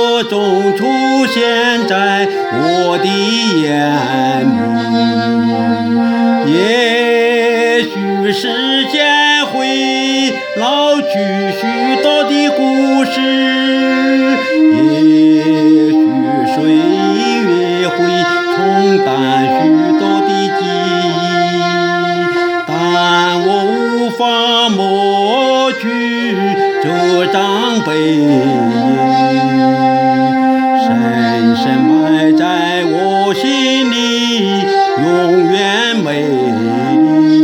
刻中出现在我的眼里。也许时间会老去许多的故事，也许岁月会冲淡许多的记忆，但我无法抹去这张背影，深深埋在我心里，永远美丽。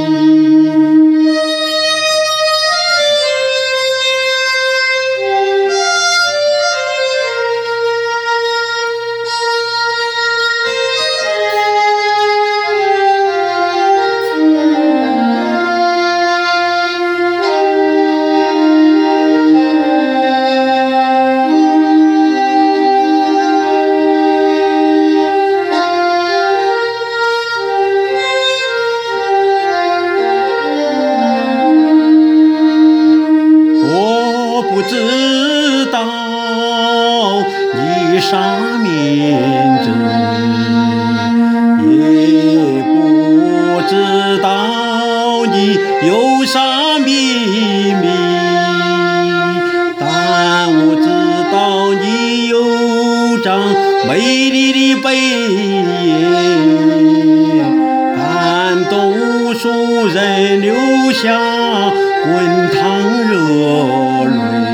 不知道你啥名字，也不知道你有啥秘密，但我知道你有张美丽的背影，感动无数人流下滚烫热泪。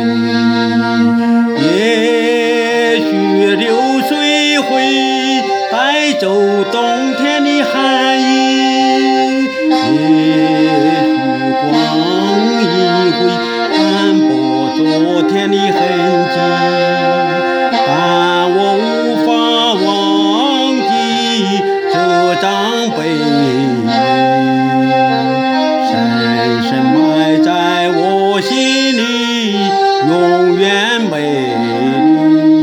也许流水会带走冬天的寒意，也许光阴会斑驳昨天的痕迹，但我无法忘记这张背影，深深埋在我心里，永远美丽。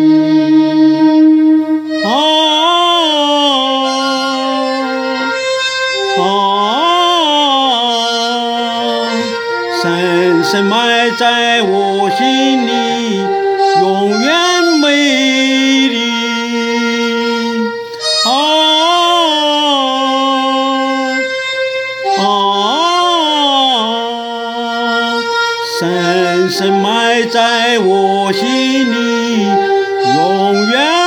深深埋在我心里，永远美丽。深深埋在我心里，永远。